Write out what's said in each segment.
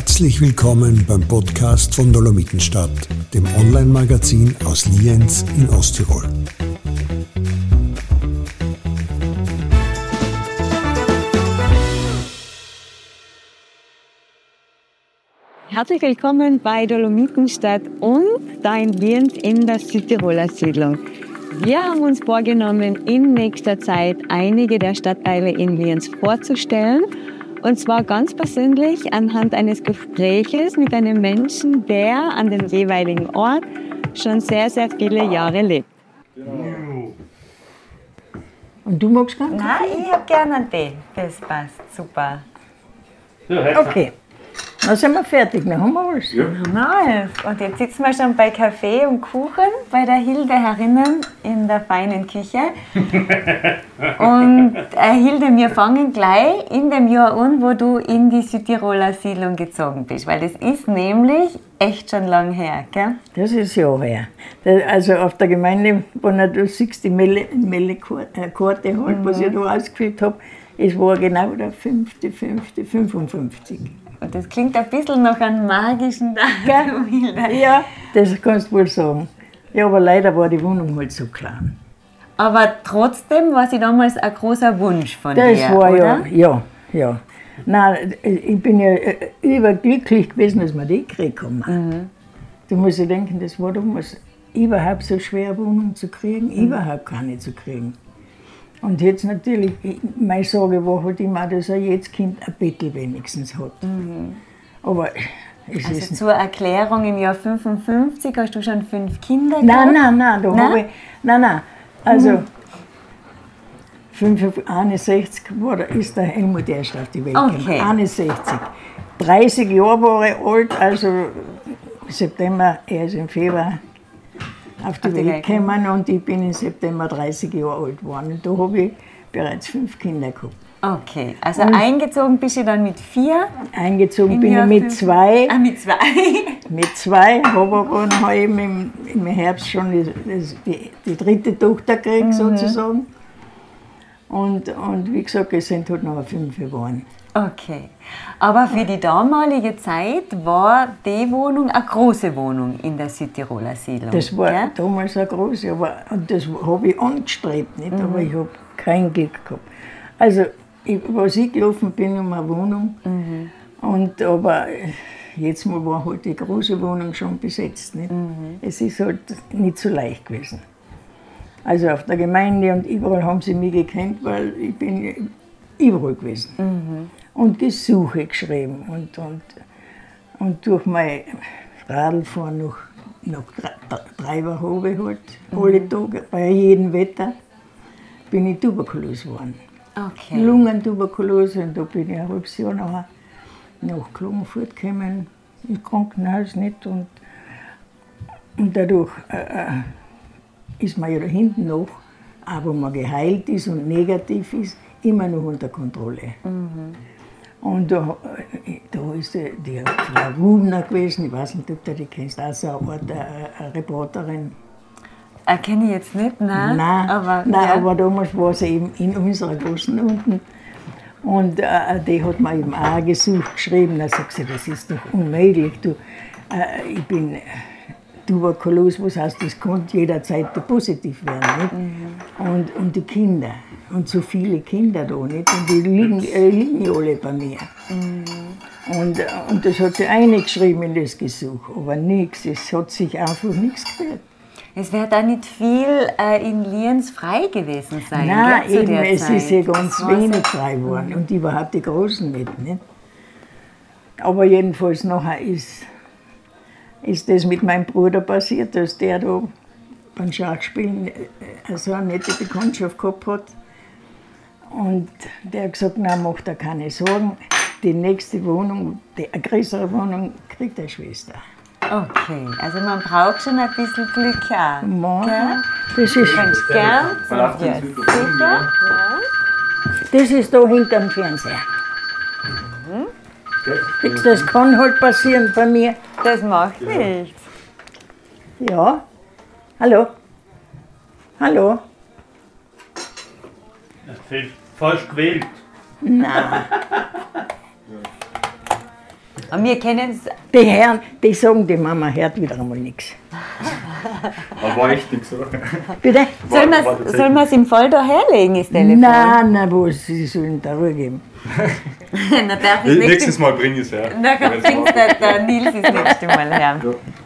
Herzlich willkommen beim Podcast von Dolomitenstadt, dem Online-Magazin aus Lienz in Osttirol. Herzlich willkommen bei Dolomitenstadt und da in Lienz in der Südtiroler Siedlung. Wir haben uns vorgenommen, in nächster Zeit einige der Stadtteile in Lienz vorzustellen. Und zwar ganz persönlich anhand eines Gespräches mit einem Menschen, der an dem jeweiligen Ort schon sehr, sehr viele Jahre lebt. Und du magst keinen Kaffee? Nein, ich habe gerne einen Tee. Das passt super. Okay, dann sind wir fertig, dann haben wir alles. Ja. Nice. Und jetzt sitzen wir schon bei Kaffee und Kuchen bei der Hilde herinnen in der feinen Küche. Und Hilde, wir fangen gleich in dem Jahr an, wo du in die Südtiroler Siedlung gezogen bist. Weil das ist nämlich echt schon lang her, gell? Das ist ja her. Also auf der Gemeinde, wo du siehst, die Melle-Karte halt, was ich da ausgefüllt habe, es war genau der 5.5.55. Und das klingt ein bisschen nach einem magischen Tag, Hilde. Ja, das kannst du wohl sagen. Ja, aber leider war die Wohnung halt so klein. Aber trotzdem war sie damals ein großer Wunsch von das dir, war oder? Ja. Nein, ich bin ja überglücklich gewesen, dass wir die gekriegt haben. Mhm. Du musst dir denken, das war damals überhaupt so schwer, eine Wohnung zu kriegen, überhaupt keine zu kriegen. Und jetzt natürlich, meine Sorge war halt immer, dass ein jedes Kind ein Bettel wenigstens hat. Mhm. Aber es also ist zur Erklärung, im Jahr 55 hast du schon 5 Kinder gehabt? Nein. Also 61 ist der Helmut erst auf die Welt gekommen. 61. 30 Jahre war er alt, also September, er ist im Februar auf die Welt gekommen und ich bin im September 30 Jahre alt geworden. Und da habe ich bereits 5 Kinder gehabt. Okay, also und eingezogen bist du dann mit 4? Eingezogen bin ich mit 2. Mit 2? Mit 2, habe aber noch eben im Herbst schon die dritte Tochter gekriegt, sozusagen. Und wie gesagt, es sind halt noch 5 geworden. Okay, aber für die damalige Zeit war die Wohnung eine große Wohnung in der Südtiroler Siedlung. Das war damals eine große, und das habe ich angestrebt, nicht? Aber ich habe kein Glück gehabt. Also, was ich gelaufen bin um eine Wohnung, aber jetzt mal war halt die große Wohnung schon besetzt. Nicht? Es ist halt nicht so leicht gewesen. Also auf der Gemeinde und überall haben sie mich gekannt, weil ich bin überall gewesen. Und Gesuche geschrieben und durch mein Radlfahren nach Treiberhobe halt, alle Tage, bei jedem Wetter, bin ich tuberkulös geworden. Okay. Lungentuberkulose, und da bin ich ein halbes Jahr nach Klagenfurt gekommen, im Krankenhaus nicht. Und dadurch ist man ja da hinten noch, auch wenn man geheilt ist und negativ ist, immer noch unter Kontrolle. Und da ist die Frau Rubner gewesen, ich weiß nicht, ob du die kennst, auch so eine Reporterin. Kenne ich jetzt nicht, nein. Aber damals war sie eben in unserer großen unten. Und die hat mir eben auch ein Gesuch geschrieben. Da sagt sie, das ist doch unmöglich. Ich bin tuberkulös, was heißt, das konnte jederzeit positiv werden. Nicht? Und die Kinder. Und so viele Kinder da, nicht? Und die liegen ja alle bei mir. Und das hat sie eingeschrieben in das Gesuch. Aber nichts, es hat sich einfach nichts gehört. Es wird da nicht viel in Lienz frei gewesen sein. Nein, gell, eben, es ist ja ganz wenig frei geworden. Und überhaupt die Großen nicht. Aber jedenfalls nachher ist das mit meinem Bruder passiert, dass der da beim Schachspielen so eine nette Bekanntschaft gehabt hat. Und der hat gesagt, nein, macht er keine Sorgen, die nächste Wohnung, eine größere Wohnung, kriegt eine Schwester. Okay, also man braucht schon ein bisschen Glück auch. Das ist ganz gern. Sicher? Das ist da hinter dem Fernseher. Das kann halt passieren bei mir. Das macht nichts. Ja. Hallo? Hallo? Falsch gewählt. Nein. Und wir kennen es. Die Herren, die sagen, die Mama hört wieder einmal nichts. Aber war echt nichts, oder? Bitte? Soll man es im Fall da herlegen, das Telefon? Nein, sie sollen da Ruhe geben. Na, darf ich Nächstes Mal bring ich es her. Na, bringst der Nils das nächste Mal her.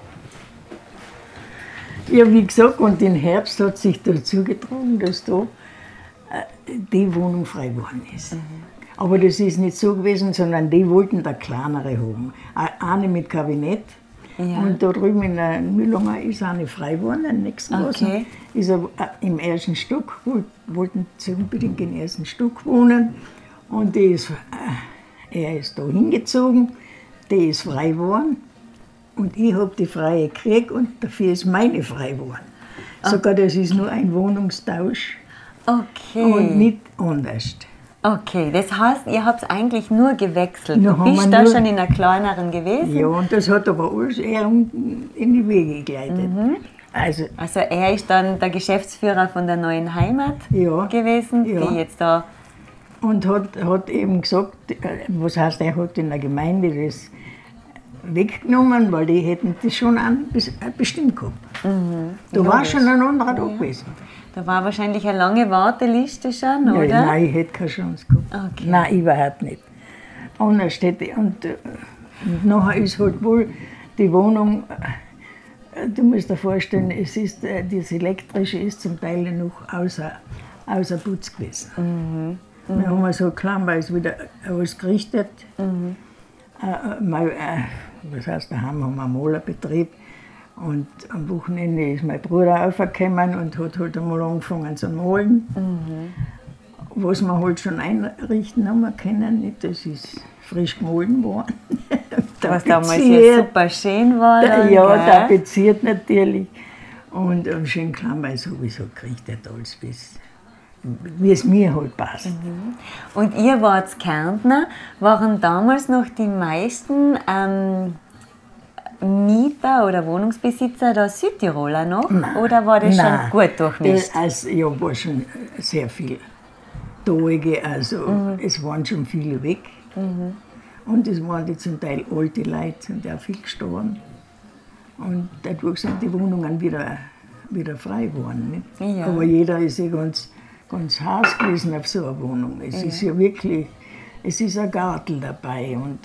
Ja, wie gesagt, und im Herbst hat sich dazu getragen, dass da die Wohnung frei geworden ist. Aber das ist nicht so gewesen, sondern die wollten da kleinere haben. Eine mit Kabinett. Ja. Und da drüben in der Mühlanger ist eine frei geworden, im nächsten Okay. Ist er im ersten Stock, wollten sie unbedingt im ersten Stock wohnen. Und er ist da hingezogen, die ist frei geworden. Und ich habe die freie gekriegt und dafür ist meine frei geworden. Sogar das ist nur ein Wohnungstausch Okay. und nicht anders. Okay, das heißt, ihr habt eigentlich nur gewechselt. Ja, Du haben bist wir da nur- schon in einer kleineren gewesen. Ja, und das hat aber alles eher in die Wege geleitet. Also, Also er ist dann der Geschäftsführer von der neuen Heimat Ja. gewesen, Ja. die jetzt da... und hat eben gesagt, was heißt, er hat in der Gemeinde das weggenommen, weil die hätten das schon bestimmt gehabt. Da war schon ein anderer da gewesen. Da war wahrscheinlich eine lange Warteliste schon, oder? Ja, nein, ich hätte keine Chance gehabt. Okay. Nein, überhaupt nicht. Anders hätte und nachher ist halt wohl die Wohnung, du musst dir vorstellen, es ist, das Elektrische ist zum Teil noch außer Putz gewesen. Wir haben so kleinweise wieder alles gerichtet. Was heißt, daheim haben wir einen Malerbetrieb. Und am Wochenende ist mein Bruder aufgekommen und hat halt einmal angefangen zu malen. Was wir halt schon einrichten haben können, nicht? Das ist frisch gemahlen worden. Was damals ja super schön war. Dann, Ja, gell? tapeziert natürlich. Und schön kleinweise habe ich so gerichtet, alles bis, wie es mir halt passt. Und ihr wart Kärntner, waren damals noch die meisten Mieter oder Wohnungsbesitzer da Südtiroler noch? Oder war das Nein, schon gut durchmischt? Ja, war schon sehr viel Tage, also es waren schon viele weg. Und es waren die zum Teil alte Leute, sind ja viel gestorben. Und dadurch sind die Wohnungen wieder frei geworden. Nicht? Ja. Aber jeder ist ja ganz heiß gewesen auf so eine Wohnung. Es ist ja wirklich, es ist ein Garten dabei und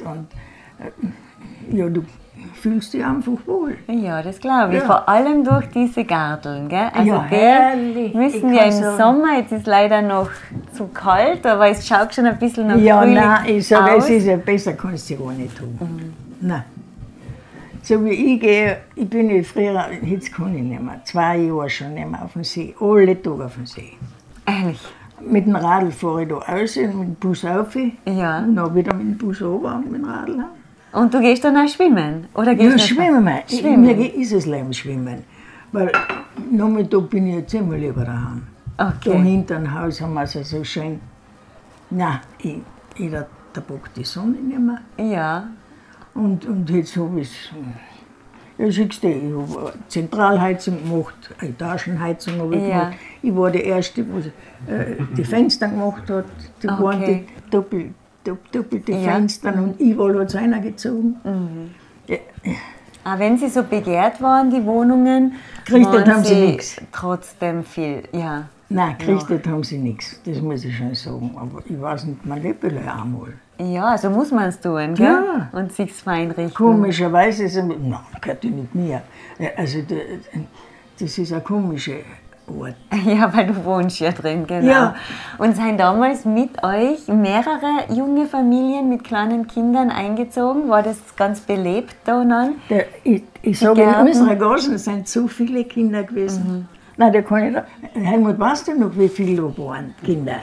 ja, du fühlst dich einfach wohl. Ja, das glaube ich. Ja. Vor allem durch diese Garteln. Gell? Also Ja, wir herrlich. müssen Ich ja kann im sagen- Sommer, jetzt ist leider noch zu kalt, aber es schaut schon ein bisschen nach Ja, Frühling nein, ich sage, aus. es ist ja besser, kannst du ja gar nicht tun. Nein. So wie ich gehe, ich bin ja früher, jetzt kann ich nicht mehr, 2 Jahre schon nicht mehr auf dem See, alle Tage auf dem See. Ehrlich? Mit dem Radl fahre ich da raus und mit dem Bus rauf. Ja. Und dann wieder mit dem Bus runter und mit dem Radl heim. Und du gehst dann auch schwimmen? Oder gehst Ja, du schwimmen wir. Schwimmen. Mir ist es Leben schwimmen. Weil Nachmittag bin ich jetzt immer lieber daheim. Okay. Da hinter dem Haus haben wir es ja so schön. Nein, da packt die Sonne nicht mehr. Ja. Und jetzt habe ich ja, siehst du, ich habe Zentralheizung gemacht, Etagenheizung habe ich Ja. gemacht. Ich war die Erste, die die Fenster gemacht hat. Die waren Okay. die doppelte Ja. Fenster und überall hat es einer gezogen. Ja, Auch wenn sie so begehrt waren, die Wohnungen, Gerichtet waren haben sie nix. trotzdem viel, ja. nein, gerichtet haben sie nichts, das muss ich schon sagen. Aber ich weiß nicht, man lebt ja einmal. Ja, so muss man es tun, gell? Ja. Und sich's fein richten. Komischerweise ist es, nein, gehört ja nicht mir. Also, das ist ein komischer Ort. Ja, weil du wohnst ja drin, genau. Ja. Und sind damals mit euch mehrere junge Familien mit kleinen Kindern eingezogen? War das ganz belebt da dann? Ich sage, in Gärten? unserer Gassen sind so viele Kinder gewesen. Nein, da kann ich da. Helmut, weißt du noch, wie viele da waren, Kinder?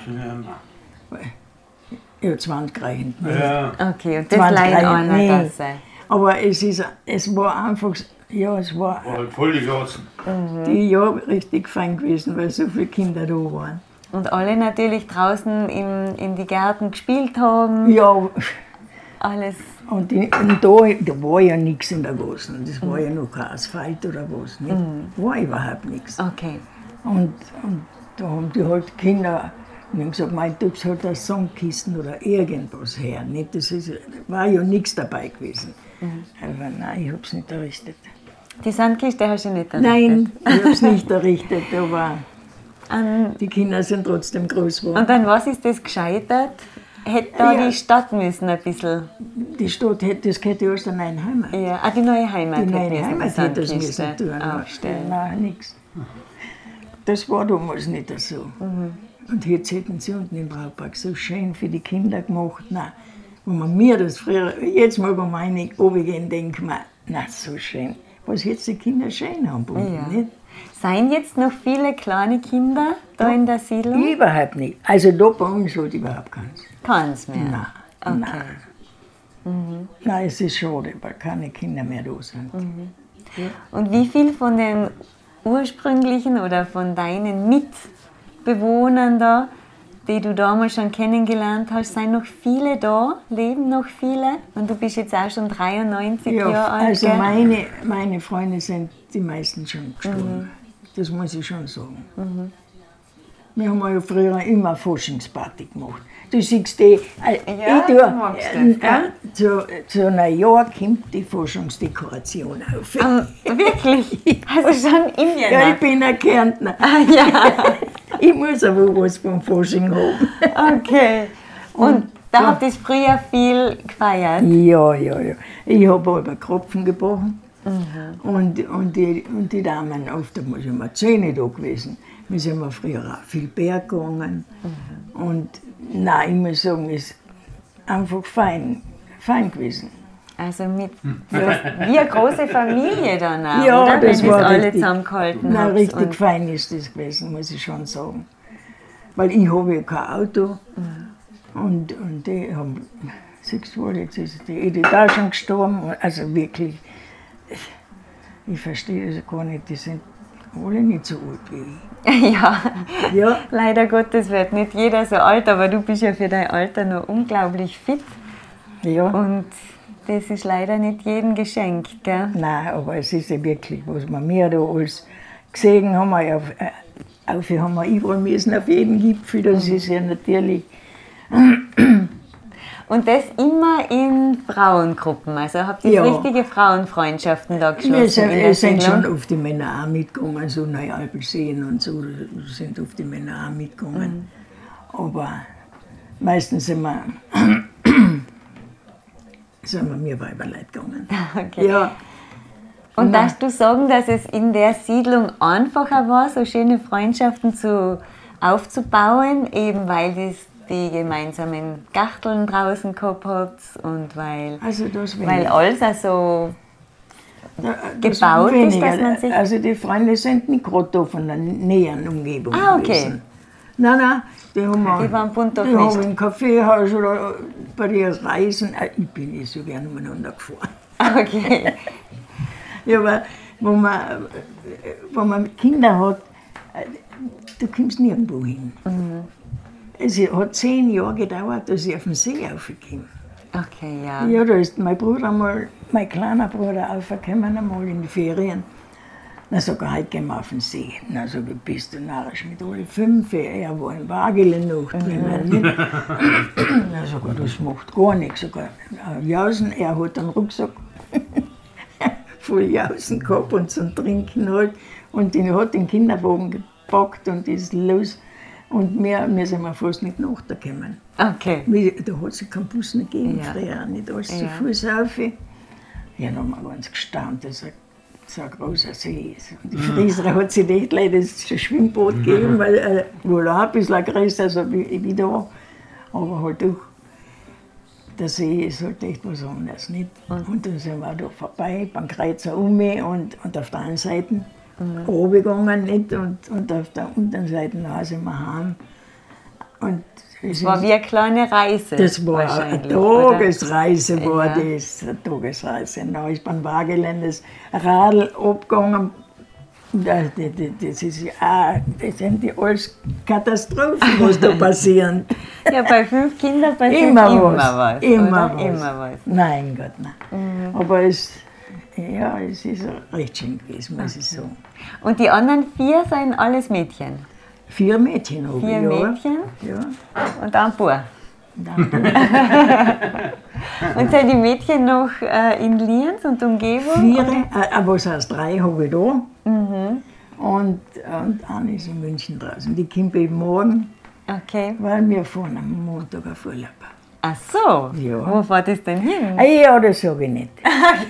Ja, 20 reichen. Ja. Okay, und das 20 leider reichen einer nicht. das sei. Aber es war einfach, ja, es war War halt voll die Gassen. die Jahre richtig fein gewesen, weil so viele Kinder da waren. Und alle natürlich draußen in die Gärten gespielt haben. Ja, Alles. und da war ja nichts in der Gassen. Das war ja noch kein Asphalt oder was. Nicht? War überhaupt nichts. Okay. Und da haben die halt Kinder Und ich habe gesagt, mein Tux hat eine Songkisten oder irgendwas her. Nicht? War ja nichts dabei gewesen. Aber nein, ich habe es nicht errichtet. Die Sandkiste hast du nicht errichtet? Nein, ich habe es nicht errichtet, aber die Kinder sind trotzdem groß geworden. Und an was ist das gescheitert? Hätte da die Stadt müssen ein bisschen... Die Stadt hätte, das gehört ja aus der neuen Heimat. Ja, die neue Heimat Die neue hätte Heimat hätte das Sandkiste müssen tun. aufstellen. Nein, nichts. Das war damals nicht so. Und jetzt hätten sie unten im Braupark so schön für die Kinder gemacht. Nein, wo man mir das früher, jetzt mal beim Einig runtergehen, denke man, na so schön. Was jetzt die Kinder schön haben, nicht? Seien jetzt noch viele kleine Kinder da in der Siedlung? Überhaupt nicht. Also da bei uns halt überhaupt keins. Keins mehr? Nein, nein. Nein, es ist schade, weil keine Kinder mehr da sind. Und wie viel von den ursprünglichen oder von deinen Mitbewohnern da, die du damals schon kennengelernt hast, sind noch viele da? Leben noch viele? Und du bist jetzt auch schon 93 Jahre alt. Also gell? meine Freunde sind die meisten schon gestorben. Das muss ich schon sagen. Wir haben ja früher immer Faschingsparty gemacht. Du siehst zu Neujahr kommt die Forschungsdekoration auf. Wirklich? Also schon in Jänner? Ja, ich bin ein Kärntner. Ich muss aber was vom Fasching haben. Okay. Und da habt ihr früher viel gefeiert? Ja. Ich habe aber Kropfen gebrochen. Und die Damen, oft sind wir 10 da gewesen. Wir sind früher auch viel Berg gegangen. Und nein, ich muss sagen, es ist einfach fein gewesen. Also wie eine große Familie dann auch, ja, oder? Das wenn war das alle richtig, zusammengehalten nein, habt. richtig fein ist das gewesen, muss ich schon sagen. Weil ich habe ja kein Auto. Und die haben, siehst du, jetzt ist die Edith auch schon gestorben. Also wirklich, ich verstehe das gar nicht, die sind alle nicht so alt wie ich. Ja, leider Gottes wird nicht jeder so alt, aber du bist ja für dein Alter noch unglaublich fit. Ja. Und das ist leider nicht jedem geschenkt, gell? Nein, aber es ist ja wirklich, was wir da alles gesehen haben, haben wir überall müssen, auf jeden Gipfel, das ist ja natürlich. Und das immer in Frauengruppen, also habt ihr richtige Frauenfreundschaften da geschlossen? Wir sind schon oft die Männer auch mitgegangen, so Neualpelseen und so, sind oft die Männer auch mitgegangen. Aber meistens sind wir Weiberleute gegangen. Okay. Ja. Und darfst du sagen, dass es in der Siedlung einfacher war, so schöne Freundschaften aufzubauen, eben weil die gemeinsamen Gachteln draußen gehabt habt und weil alles auch so gebaut ist, dass man sich... Also die Freunde sind nicht gerade da von der näheren Umgebung okay. gewesen. Nein, die waren bunt die haben im Kaffeehaus oder bei den Reisen, ich bin nicht so gerne umeinander gefahren. Okay. Ja, aber wenn man Kinder hat, du kommst nirgendwo hin. Es hat 10 Jahre gedauert, dass ich auf den See raufgekommen. Okay, ja. Ja, da ist mein kleiner Bruder aufgekommen, einmal in die Ferien. Na, sag ich, heute gehen wir auf den See. Na, sag ich, bist du narrisch mit alle 5, er war in Wagele noch drinnen. Na, sag ich, das macht gar nichts. Sag ich, Jausen, er hat einen Rucksack voll Jausen gehabt und zum Trinken halt. Und den hat den Kinderwagen gepackt und ist los. Und wir sind fast nicht nachgekommen. Okay. Da hat es keinen Bus nicht gegeben, früher nicht alles zu Fuß rauf. Ja, dann haben wir ganz gestaunt, dass so ein großer See ist. Und die Frieser hat sich nicht leider das Schwimmbad gegeben, weil wohl auch ein bisschen größer also wie da. Aber halt doch, der See ist halt echt was anderes. Nicht? Und dann sind wir da vorbei, beim Kreuzer und auf der einen Seite runtergegangen nicht? Und auf der unteren Seite sind wir heim. Und das war wie eine kleine Reise. Das war eine Tagesreise, eine Tagesreise. Da ist beim Wageländes Radl abgegangen. Das sind die alles Katastrophen, was da passieren. Ja, bei 5 Kindern passiert immer was. Immer was. Nein, Gott, nein. Aber es ist recht schön gewesen, muss ich sagen. Und die anderen 4 sind alles Mädchen? 4 Mädchen habe 4 ich, ja. Mädchen Ja. und ein Bub. Dann, Und sind die Mädchen noch in Lienz und Umgebung? 4, was heißt 3 habe ich da. Und eine ist in München draußen. Die kommt eben morgen, Okay. weil wir fahren am Montag auf Urlaub. Ach so. Ja. Wo fährt es denn hin? Ja, das sage ich nicht.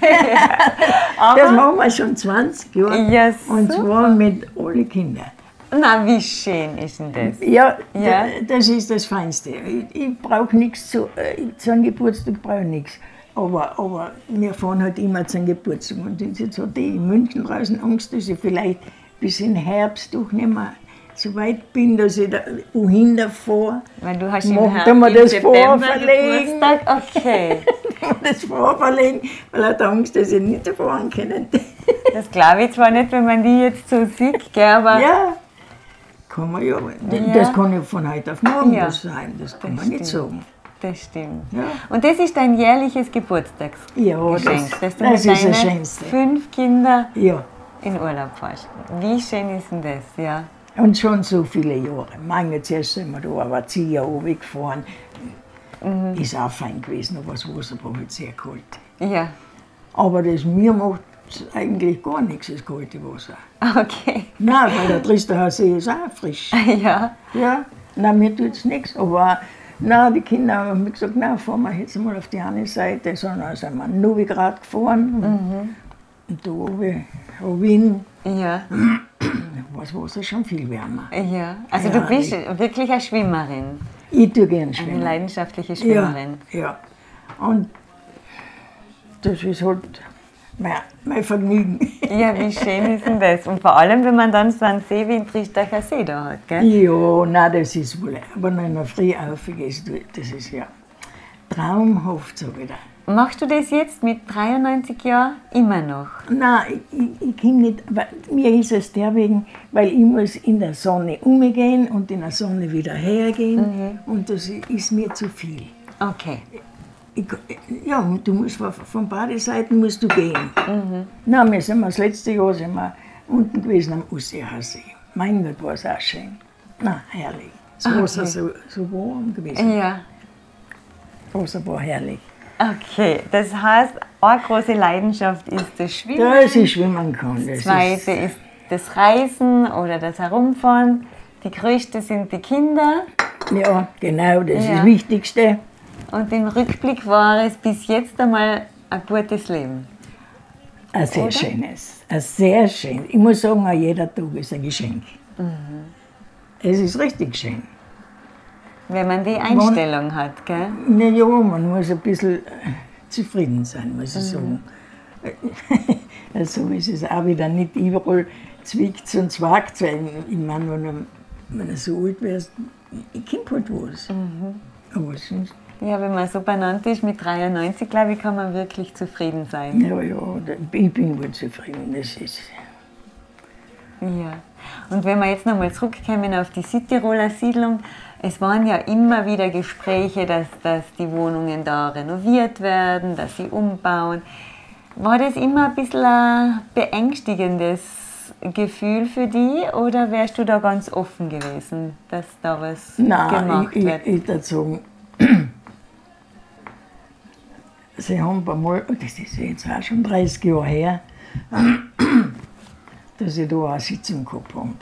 Das machen wir schon 20 Jahre. Ja, Und super. zwar mit allen Kindern. Na, wie schön ist denn das? Ja, Ja. das ist das Feinste. Ich brauche nichts zu einem Geburtstag, brauche ich nichts. Aber wir fahren halt immer zum Geburtstag. Und jetzt hat die in München draußen Angst, dass ich vielleicht bis in Herbst doch nicht mehr so weit bin, dass ich da wohin fahre. Weil du hast im Tun wir das September vorverlegen. Geburtstag. Okay. Das vorverlegen, weil er hat Angst, dass ich nicht fahren kann. Das glaube ich zwar nicht, wenn man die jetzt so sieht, gell, aber Ja, kann man ja. Das kann ja von heute auf morgen Ja. was sein, das kann Das man nicht stimmt. sagen. das stimmt. Ja. Und das ist dein jährliches Geburtstagsgeschenk, Ja, dass du das mit ist das deinen Schönste. 5 Kindern Ja, in Urlaub fährst. Wie schön ist denn das, ja? und schon so viele Jahre. Meine, zuerst sind wir da, aber 10 Jahre runtergefahren. Ist auch fein gewesen, aber das Wasser war halt sehr kalt. Ja, Aber das mir macht eigentlich gar nichts, das kalte Wasser. okay. Nein, weil der Tristerhaus See ist auch frisch. Ja, Ja, nein, mir tut es nichts. Aber nein, die Kinder haben mir gesagt, nein, fahren wir jetzt mal auf die eine Seite. Dann sind wir Novigrad gefahren. Und da oben, Wien, ja, war das Wasser schon viel wärmer. ja. Also Ja, du bist wirklich eine Schwimmerin, Ich tue gerne eine schwimmen. leidenschaftliche Ja, Schwimmerin. ja. Und das ist halt mein Vergnügen. Ja, wie schön ist denn das? Und vor allem, wenn man dann so einen See wie in Tristacher See da hat, gell? Ja, nein, das ist wohl. Aber noch in der Früh aufgegessen, das ist ja traumhaft, sage ich da. Machst du das jetzt mit 93 Jahren immer noch? Nein, ich kann nicht, weil mir ist es deswegen, weil ich muss in der Sonne umgehen und in der Sonne wieder hergehen und das ist mir zu viel. Okay. Ja, und du musst von beiden Seiten musst du gehen. Nein, wir sind das letzte Jahr sind wir unten gewesen am Usseersee. Mein Gott, war es auch schön. Na, herrlich. Das Wasser so warm gewesen. Ja. Das Wasser war herrlich. Okay, das heißt, eine große Leidenschaft ist das Schwimmen. Dass ich schwimmen kann. Das zweite ist das Reisen oder das Herumfahren. Die größte sind die Kinder. Ja, genau, das ist Ja. das Wichtigste. Und im Rückblick war es bis jetzt einmal ein gutes Leben. Ein sehr Oder? schönes. Ein sehr schön. Ich muss sagen, auch jeder Tag ist ein Geschenk. Es ist richtig schön. Wenn man die Einstellung hat, gell? Na ja, man muss ein bisschen zufrieden sein, muss ich sagen. Also ist es auch wieder nicht überall zwickt und zwackt, weil ich meine, wenn du so alt wärst, ich kenn halt was. Aber sonst, Ja, wenn man so benannt ist mit 93, glaube ich, kann man wirklich zufrieden sein. ja, ich bin wohl zufrieden, das ist. Ja. Und wenn wir jetzt nochmal zurückkommen auf die Südtiroler Siedlung, es waren ja immer wieder Gespräche, dass die Wohnungen da renoviert werden, dass sie umbauen. War das immer ein bisschen ein beängstigendes Gefühl für dich oder wärst du da ganz offen gewesen, dass da was Nein, gemacht wird? ich würde sagen, sie haben einmal, das ist jetzt auch schon 30 Jahre her, dass ich da eine Sitzung gehabt habe.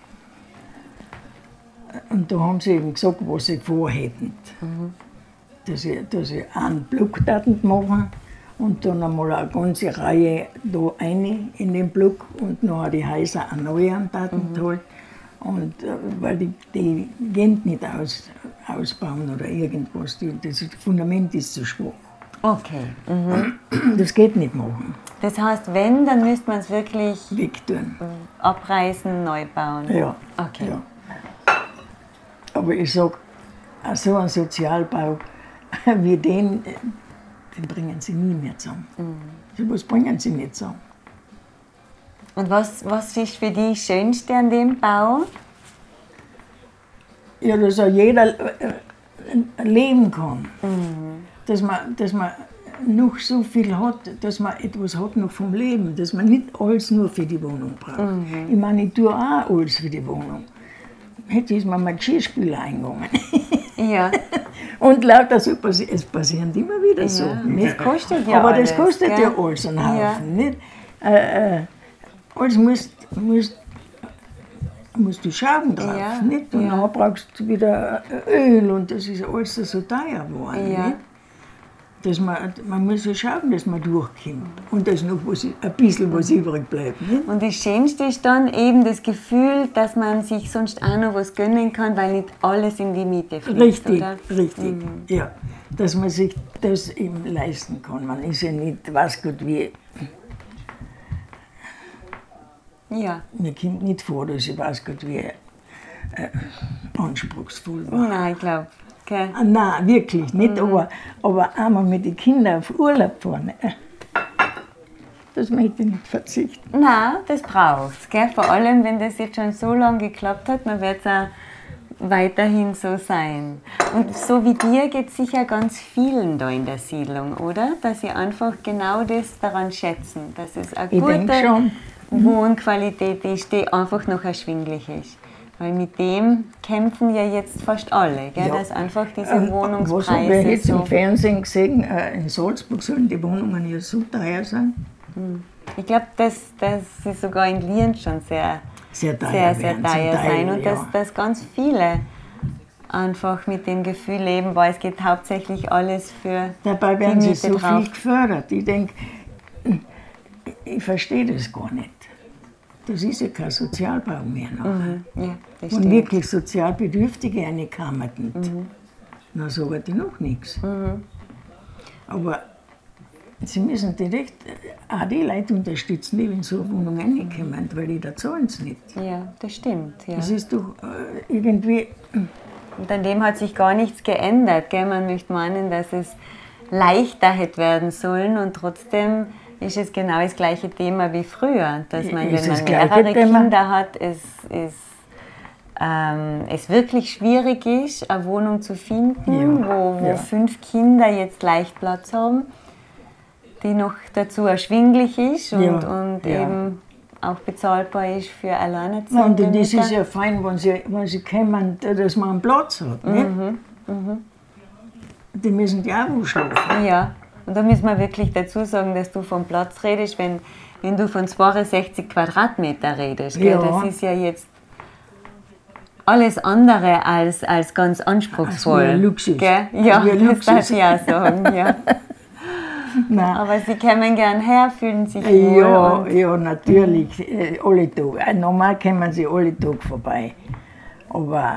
Und da haben sie eben gesagt, was sie vorhätten. Dass ich einen Block machen und dann einmal eine ganze Reihe da rein in den Block und noch die Häuser erneuern halt. Und weil die gehen nicht ausbauen oder irgendwas, das Fundament ist zu schwach. Okay. Das geht nicht machen. Das heißt, wenn, dann müsste man es wirklich Wegtun. abreißen, neu bauen. Ja. Okay. Ja. Aber ich sage, so einen Sozialbau wie den bringen sie nie mehr zusammen. So was bringen sie nicht zusammen. Und was ist für dich das Schönste an dem Bau? Ja, dass auch jeder leben kann. Dass man noch so viel hat, dass man etwas hat noch vom Leben, dass man nicht alles nur für die Wohnung braucht. Ich meine, ich tue auch alles für die Wohnung. jetzt ist mir mein Geschirrspüler eingegangen. Ja. Und lauter so, es passieren immer wieder so. Ja, Nicht? das kostet ja Aber alles, das kostet gell? ja alles einen Haufen. Ja. Nicht? Alles musst du schauen drauf. Ja, Nicht? Und ja. dann brauchst du wieder Öl und das ist alles so teuer geworden. Ja. Nicht? Dass man muss ja schauen, dass man durchkommt. Und dass noch ein bisschen was übrig bleibt. Nicht? Und das Schönste ist dann eben das Gefühl, dass man sich sonst auch noch was gönnen kann, weil nicht alles in die Miete fließt, Richtig, oder? richtig. Ja. Dass man sich das eben leisten kann. Man ist ja nicht, weiß Gott wie, Ja. mir kommt nicht vor, dass ich weiß Gott wie anspruchsvoll war. Nein, ich glaube. Okay. Nein, wirklich nicht, aber einmal mit den Kindern auf Urlaub fahren, das möchte ich nicht verzichten. Nein, das braucht's, gell? Vor allem, wenn das jetzt schon so lange geklappt hat, dann wird es auch weiterhin so sein. Und so wie dir geht es sicher ganz vielen da in der Siedlung, oder? Dass sie einfach genau das daran schätzen, dass es eine Ich denke gute schon. Wohnqualität ist, die einfach noch erschwinglich ist. Weil mit dem kämpfen ja jetzt fast alle, gell? Ja. Dass einfach diese Was haben wir Wohnungspreise jetzt so... im Fernsehen gesehen? In Salzburg sollen die Wohnungen ja so teuer sein. Ich glaube, dass sie sogar in Lienz schon sehr teuer sein und ja. dass ganz viele einfach mit dem Gefühl leben, weil es geht hauptsächlich alles für Dabei die werden sie Miete so drauf. viel gefördert. Ich denke, ich verstehe das gar nicht. Das ist ja kein Sozialbau mehr nachher. Ja, das Und stimmt. wirklich Sozialbedürftige reinkamen. Na, so hat ich noch nichts. Aber sie müssen direkt auch die Leute unterstützen, die in so eine Wohnung reinkommen, weil die da zahlen es nicht. Ja, das stimmt. Ja. Das ist doch irgendwie, Und an dem hat sich gar nichts geändert. Gell? Man möchte meinen, dass es leichter hätte werden sollen und trotzdem ist es genau das gleiche Thema wie früher. Dass man, Ist wenn das man gleiche mehrere Thema? Kinder hat, es wirklich schwierig ist, eine Wohnung zu finden, Ja, wo ja. 5 Kinder jetzt leicht Platz haben, die noch dazu erschwinglich ist und, Ja, ja. eben auch bezahlbar ist für und Alleinerziehende das Mütter. ist ja fein, wenn sie kommen, dass man einen Platz hat. Nicht? Die müssen ja auch wo schlafen. Ja, und da müssen wir wirklich dazu sagen, dass du vom Platz redest, wenn du von 62 Quadratmeter redest. Gell? Ja. Das ist ja jetzt alles andere als ganz anspruchsvoll. Als wie ein Luxus. Gell? Als Ja, wie ein das darf Luxus. ich auch sagen. Ja. Nein. Aber sie kommen gern her, fühlen sich wohl. Ja, und ja, natürlich, alle Tage. Normal kommen sie alle Tage vorbei. Aber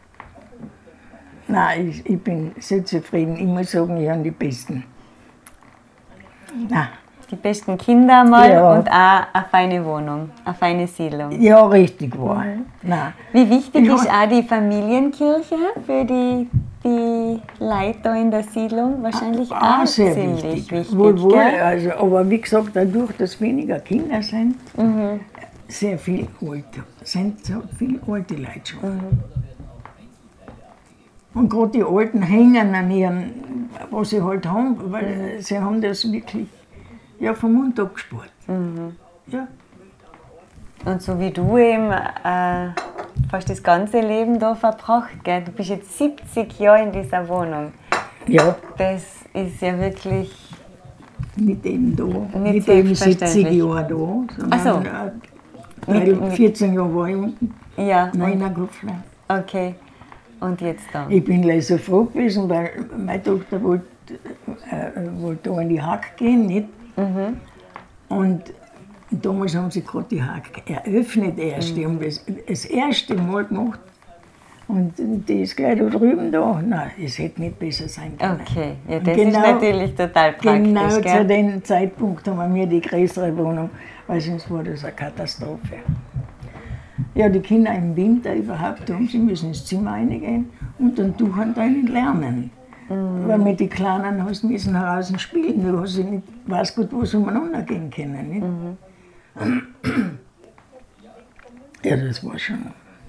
nein, ich bin sehr zufrieden. Ich muss sagen, ich habe die Besten. Nein. die besten Kinder mal Ja. und auch eine feine Wohnung, eine feine Siedlung. Ja, richtig wahr. Nein. Wie wichtig Ja. ist auch die Familienkirche für die Leute da in der Siedlung? Wahrscheinlich auch Sehr ziemlich wichtig. Wohl, gell? also, aber wie gesagt, dadurch, dass weniger Kinder sind, sehr viel alte, sind so viele alte Leute schon. Und gerade die Alten hängen an ihren, was sie halt haben, weil sie haben das wirklich vom Mund abgespart. Ja. Und so wie du eben fast das ganze Leben da verbracht, gell? Du bist jetzt 70 Jahre in dieser Wohnung. Ja, Das ist ja wirklich... nicht eben da, Nicht nicht eben 70 selbstverständlich. Jahre da, Ach so. sondern weil 14 Jahre war ich unten, Ja, nein, Kopflein. okay. Und jetzt da. Ich bin gleich so froh gewesen, weil meine Tochter wollte da in die Hack gehen, nicht? Und damals haben sie gerade die Hack eröffnet erst. Die haben das erste Mal gemacht. Und die ist gleich da drüben da. Nein, es hätte nicht besser sein können. Okay, ja, Und das genau- ist natürlich total praktisch, Genau zu gell? dem Zeitpunkt haben wir mir die größere Wohnung, weil sonst war das eine Katastrophe. Ja, die Kinder im Winter überhaupt, sie müssen ins Zimmer reingehen und dann Tuchern drinnen lernen. Weil mit den Kleinen hast du müssen draußen spielen, du hast sie nicht, weiß Gott, wo sie umeinander gehen können. Nicht? Ja, das war schon.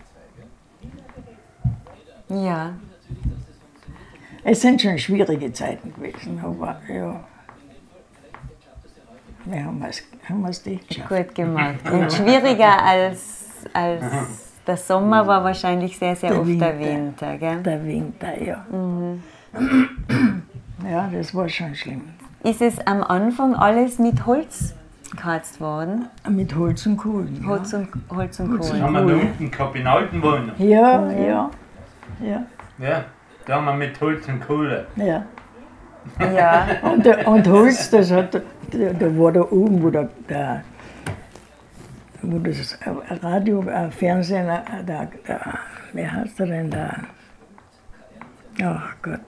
Ja, Es sind schon schwierige Zeiten gewesen, aber ja. Wir haben es dicht geschafft. gut gemacht. Und schwieriger als der Sommer war wahrscheinlich sehr, sehr Der oft Winter. der Winter, gell? Der Winter, ja. Ja, das war schon schlimm. Ist es am Anfang alles mit Holz geheizt worden? Mit Holz und Kohlen. Holz und Das Kohle. haben wir da unten gehabt, in alten Wohnungen. Ja, ja, ja, Ja, da haben wir mit Holz und Kohle. ja. Ja, Und Holz, das hat, da war da oben, wo das Radio, Fernsehen, wie heißt der denn da? Ach Gott.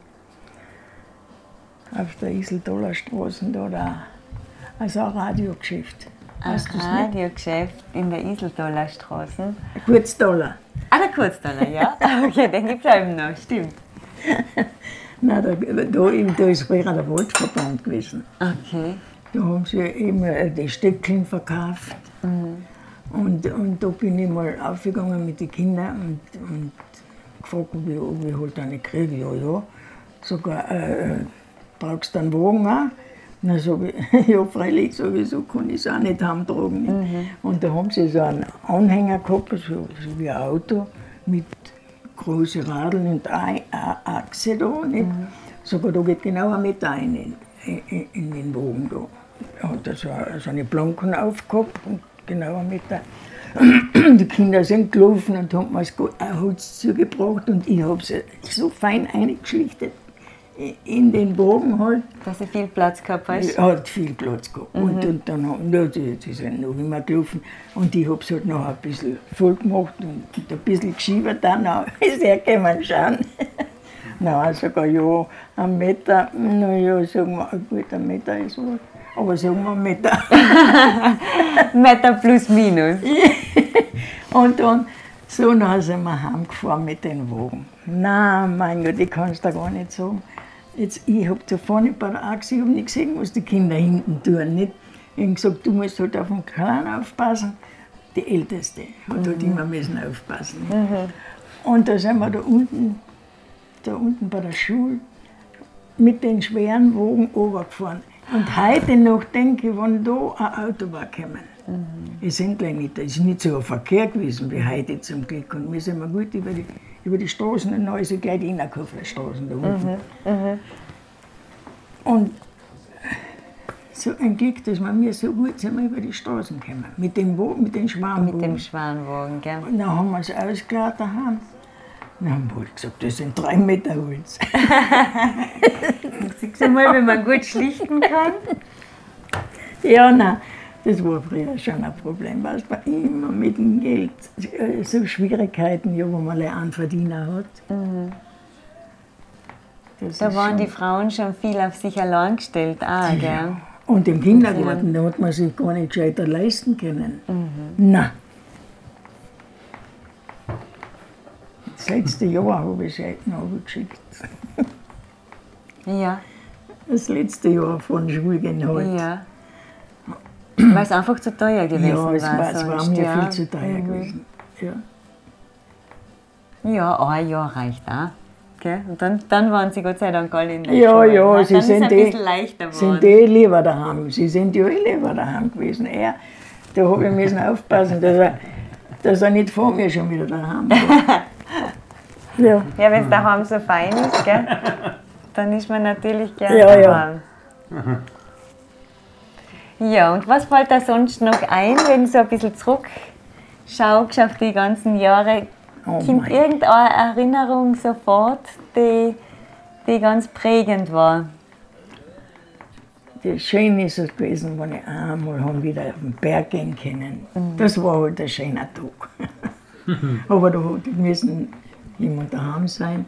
Auf der Iseldoller Straße da, also ein Radiogeschäft. ein Weißt du's nicht? Radiogeschäft in der Iseldoller Straße. Kurzdollar. Ah, der Kurztaler, ja. Okay, den gibt es eben noch, stimmt. Nein, da ist früher der Waldverband gewesen. Okay. Da haben sie eben die Stöckeln verkauft. Und da bin ich mal aufgegangen mit den Kindern und gefragt, ob ich halt eine kriege. Ja. Sogar, brauchst du einen Wagen auch? Na, sag ich, ja, freilich, sowieso kann ich es auch nicht heimtragen. Und da haben sie so einen Anhänger gehabt, so wie ein Auto, mit großen Radeln und eine Achse da. Nicht? Sogar da geht genau 1 Meter rein in den Wagen da. Er hat da so eine Planken aufgehabt und genau 1 Meter. Die Kinder sind gelaufen und haben mir das Holz zugebracht und ich habe es so fein eingeschlichtet in den Wagen halt. Dass du viel Platz gehabt hast. Er hat viel Platz gehabt. Und dann haben die sind noch immer gelaufen. Und ich habe es halt noch ein bisschen voll gemacht und ein bisschen geschiebert dann. Ist hergekommen schauen. Nein, sogar ja, 1 Meter. Naja, sagen wir, gut, 1 Meter ist wohl. Aber sagen wir 1 Meter. Meter plus minus. Und dann, so, dann sind wir heimgefahren mit den Wagen. Nein, mein Gott, ich kann es da gar nicht sagen. Jetzt, ich habe da vorne bei der Achse, ich habe nicht gesehen, was die Kinder hinten tun. Nicht? Ich habe gesagt, du musst halt auf den Kleinen aufpassen. Die Älteste hat halt immer müssen aufpassen. Und da sind wir da unten bei der Schule mit den schweren Wagen runtergefahren. Und heute noch denke ich, wenn da ein Auto war gekommen. Es sind nicht, es ist nicht so ein Verkehr gewesen wie heute zum Glück. Und wir sind mal gut über die Straßen und dann ist es gleich die Innerkofler-Straßen da unten. Und so ein Glück, dass wir so gut sind wir über die Straßen gekommen. Mit dem Schwarmwagen. Mit dem Schwanwagen, gell? Und dann haben wir es ausgeladen daheim. Dann haben wir gesagt, das sind 3 Meter Holz. Siehst du mal, wenn man gut schlichten kann? Ja, nein, das war früher schon ein Problem, weil es war immer mit dem Geld so Schwierigkeiten, ja, wo man einen Verdiener hat. Das Da ist waren schon- die Frauen schon viel auf sich allein gestellt, auch, gell? Und im Kindergarten, da hat man sich gar nicht gescheiter leisten können. Nein. Das letzte Jahr habe ich Scheiten geschickt. Ja, Das letzte Jahr von Schulgehen halt. ja. Weil es einfach zu teuer gewesen Ja, es war sonst, mir ja. viel zu teuer gewesen. Ja. Ja, ein Jahr reicht auch. Gell? Und dann waren sie Gott sei Dank alle in der Ja, Schule. ja, ne? sie Dann sind ist es ein bisschen leichter geworden. lieber daheim. Sie sind ja lieber daheim gewesen. Da habe ich müssen aufpassen, dass er nicht vor mir schon wieder daheim war. Ja, Ja, wenn es daheim so fein ist, gell? Dann ist man natürlich gerne Ja, ja. daheim. Ja, und was fällt da sonst noch ein, wenn du so ein bisschen zurückschaust auf die ganzen Jahre? Oh Kommt mein. irgendeine Erinnerung sofort, die ganz prägend war? das Schöne ist es gewesen, wenn ich einmal haben wieder auf den Berg gehen können. Das war halt ein schöner Tag. Aber da müssen jemand daheim sein.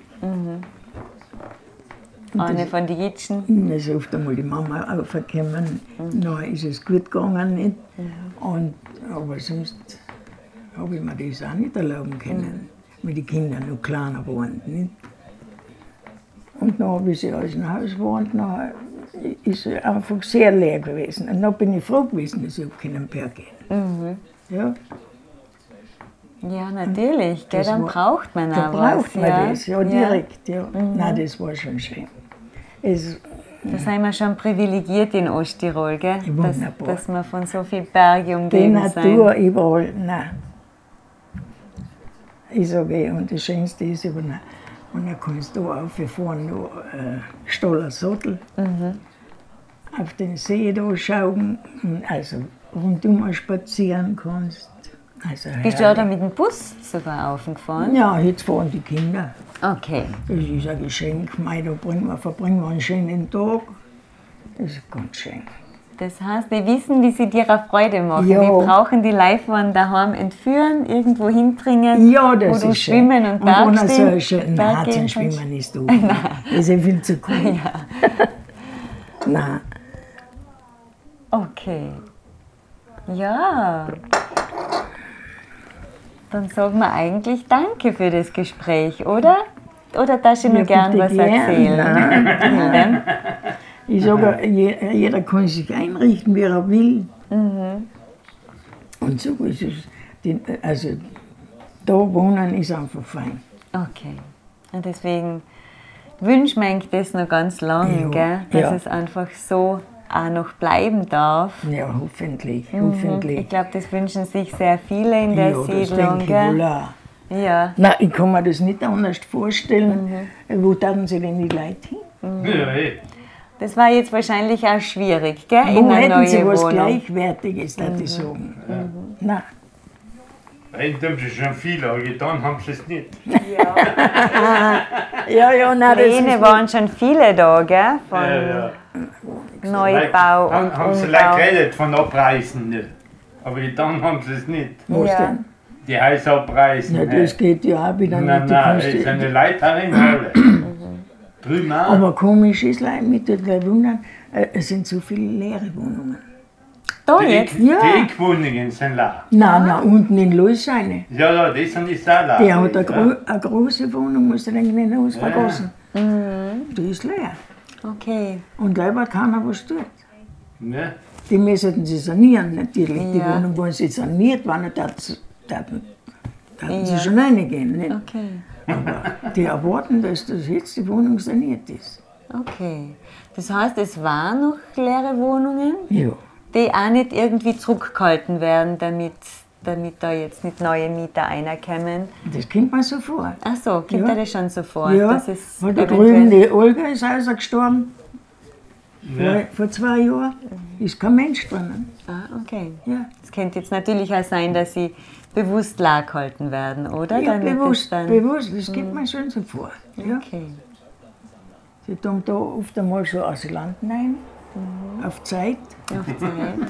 Eine von den Jitschen. Dann ist oft einmal die Mama aufgekommen. Dann ist es gut gegangen. Nicht? Aber sonst habe ich mir das auch nicht erlauben können, weil die Kinder noch kleiner waren. Nicht? Und dann habe ich sie aus dem Haus gewohnt, dann ist es einfach sehr leer gewesen. Und dann bin ich froh gewesen, dass ich auf Berg gehen. Ja, Ja, natürlich, gell? das Dann war- braucht man da auch was. braucht man ja. das, ja, direkt. Ja. Nein, das war schon schön. Es, Da sind wir schon privilegiert in Osttirol, gell? Wunderbar. Dass wir von so vielen Bergen die umgeben Natur sind. überall, nein. Ich sage, und das Schönste ist aber noch, und dann kannst du auffahren, noch Stoller Sattel, auf den See da schauen, und also rundum spazieren kannst. Also Bist du auch da mit dem Bus sogar aufgefahren? Ja, jetzt fahren die Kinder. Okay. Das ist ein Geschenk. Mei, da verbringen wir einen schönen Tag. Das ist ganz schön. Das heißt, die wissen, wie sie dir eine Freude machen. Ja. Die brauchen die Leihfahren daheim entführen, irgendwo hinbringen, Ja, das wo du ist schwimmen schön. und Bergsteigen. So schön. Nein, zum Schwimmen ist du. Das ist ja viel zu cool. Nein. Okay. Ja. Dann sagen wir eigentlich Danke für das Gespräch, oder? Oder darfst du nur gern was erzählen? Nein. Ich sage, jeder kann sich einrichten, wie er will. Und so ist es. Also, da wohnen ist einfach fein. Okay. Und deswegen wünsche ich das noch ganz lange, gell? Dass es einfach so auch noch bleiben darf. Ja, hoffentlich, hoffentlich. Ich glaube, das wünschen sich sehr viele in der ja, Siedlung. das denke ich wohl auch. Ja. Nein, ich kann mir das nicht anders vorstellen. Wo taten sie denn die Leute hin? Ja, Das war jetzt wahrscheinlich auch schwierig, gell? Wo In eine hätten neue sie was Wohnung. Gleichwertiges, würde ich sagen. Nein. Eigentlich haben sie schon viel, aber getan haben sie es nicht. Ja, nein, das Pläne ist waren schon viele da, gell? Von Neubau und haben sie Umbau. geredet von Abreißen, nicht. Aber getan haben sie es nicht. was Ja. denn? Die Häuser abreißen. Ja, das geht ja auch wieder Nein, nicht. Du nein, kannst es die- sind die Leute in alle. Drüben auch. Aber komisch ist leider mit den Wohnungen, es sind so viele leere Wohnungen. Da Die jetzt? Ja. Eckwohnungen sind leer. Nein, unten in Leuseine. Ja, das sind die sehr leer. Der hat eine große Wohnung, muss er eigentlich nicht ausvergassen. Die ist leer. Okay. Und leider keiner was tut. Ne? Die müssen sie sanieren, natürlich. Die Ja. Wohnung, wenn sie saniert waren, taten sie Ja. schon reingehen. Nicht? Okay. Aber die erwarten, dass das jetzt die Wohnung saniert ist. Okay. Das heißt, es waren noch leere Wohnungen, Ja. die auch nicht irgendwie zurückgehalten werden, damit da jetzt nicht neue Mieter reinkommen. Das kommt mir so vor. Ach so, kommt Ja. dir das schon so vor? Ja, dass es weil da eventuell- drüben die Olga ist also gestorben. Ja. Vor 2 Jahren ist kein Mensch drinnen. Ah, okay. Ja, Es könnte jetzt natürlich auch sein, dass sie bewusst leer gehalten werden, oder? ja Damit bewusst, es dann... bewusst, das kommt mir schon so vor. Ja. Okay. Sie tun da oft einmal so Asylanten ein, auf Zeit. Auf Zeit.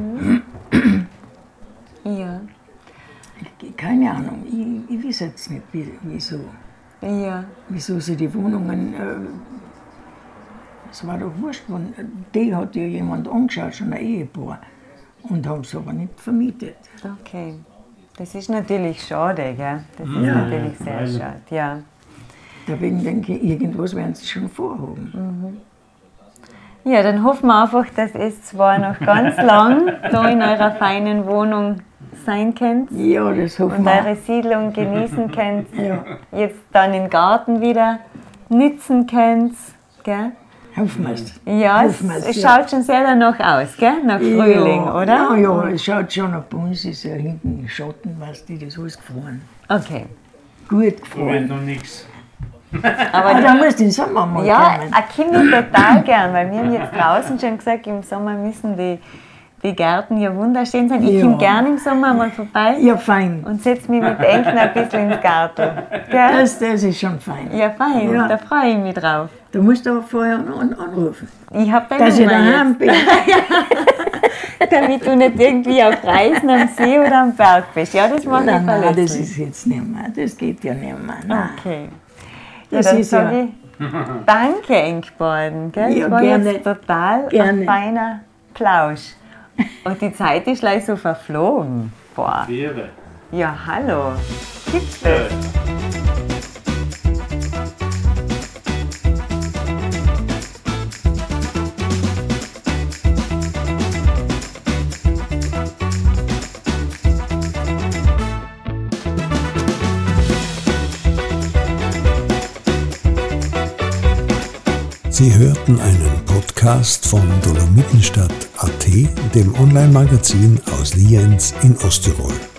Ja. Keine Ahnung, ich weiß jetzt nicht, wieso. Ja. Wieso sie die Wohnungen. Es war doch wurscht, die hat ja jemand angeschaut, schon ein Ehepaar. Und haben es aber nicht vermietet. Okay. Das ist natürlich schade, gell? Das ist Ja. natürlich sehr schade, ja. Deswegen denke ich, irgendwas werden sie schon vorhaben. Ja, dann hoffen wir einfach, dass es zwar noch ganz lang da in eurer feinen Wohnung sein könnt Ja, das hoffen und wir. eure Siedlung genießen könnt, Ja, jetzt dann den Garten wieder nützen könnt, gell? hoffen wir es. Ja, Hoffen wir's, es ja. schaut schon sehr danach aus, gell? Nach Frühling, ja, oder? Ja, es schaut schon, bei uns ist ja hinten im Schatten, weißt du, das ist alles gefroren. Okay. Gut Da wird gefroren. noch nichts. Aber da muss den Sommer mal Ja, kommen. ich komme total gern, weil wir haben jetzt draußen schon gesagt, im Sommer müssen die Gärten ja wunderschön sein. Ich Ja. komme gern im Sommer mal vorbei Ja, fein. und setze mich mit Enkeln ein bisschen ins Garten. Gell? Das ist schon fein. Ja, fein, Ja. da freue ich mich drauf. Du musst aber vorher anrufen, Ich habe deine dass ich Nummer daheim bin. jetzt, damit du nicht irgendwie auf Reisen am See oder am Berg bist. Ja, das mache ich Nein, das verlässlich. ist jetzt nicht mehr. Das geht ja nicht mehr. Nein. Okay. Ja, Das dann ist ja- sage ich danke, Engborden. Gell? Ja, Das war gerne. jetzt total Gerne. ein feiner Plausch. Und die Zeit ist gleich so verflogen. Boah. Wäre. Ja, hallo. Gibt's das? Sie hörten einen Podcast von Dolomitenstadt.at, dem Online-Magazin aus Lienz in Osttirol.